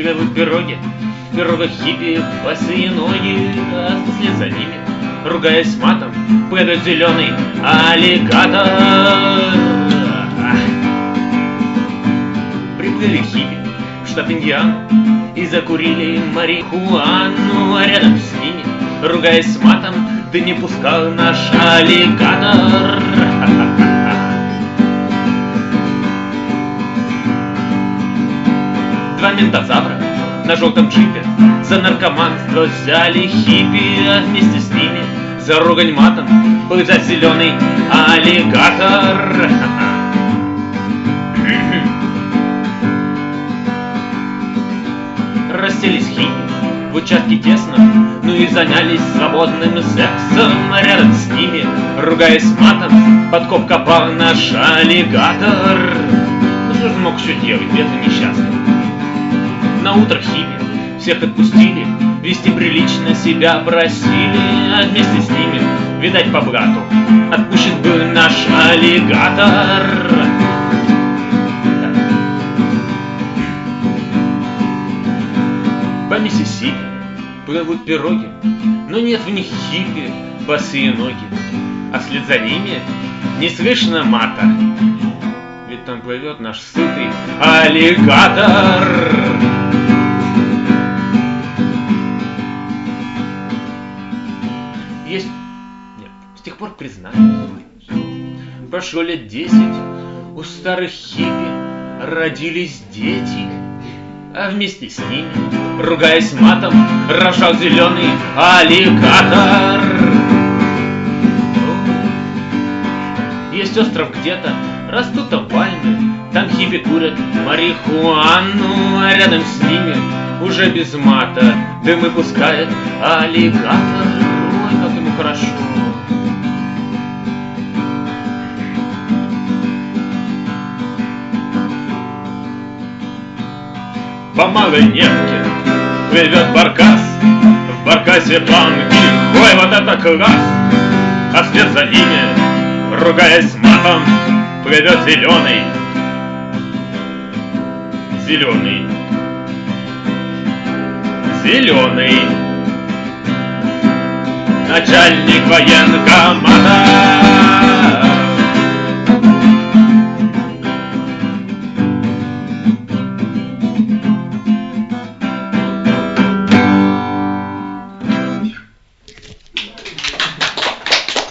плывут пироги, в пирогах хиппи босые ноги, а вслед за ними, ругаясь матом, плывет зеленый аллигатор. Приплыли хиппи в штат Индиану и закурили марихуану, а рядом с ними, ругаясь матом, дым не пускал наш аллигатор. Два ментозавра на желтом джипе за наркоманство взяли хиппи, а вместе с ними за ругань матом плывет зеленый аллигатор. Расселись хиппи в участке тесно, ну и занялись свободным сексом, а рядом с ними, ругаясь матом, подкоп копал наш аллигатор. Ну что же мог еще делать, бедный несчастный? На утро хиппи всех отпустили, вести прилично себя просили, а вместе с ними, видать по блату, отпущен был наш аллигатор. По Миссисипи плывут пироги, но нет в них хиппи босые ноги, а вслед за ними не слышно мата, ведь там плывет наш сытый аллигатор. С тех пор признаюсь, прошло лет 10, у старых хиппи родились дети, а вместе с ними, ругаясь матом, рожал зеленый аллигатор. Есть остров где-то, растут там пальмы, там хиппи курят марихуану, а рядом с ними, уже без мата, дым выпускает аллигатор. Ой, как ему хорошо. По малой нефтке плывет баркас, в баркасе банки, ой, вот это класс! А вслед за ними, ругаясь матом, плывет зеленый начальник военкомата.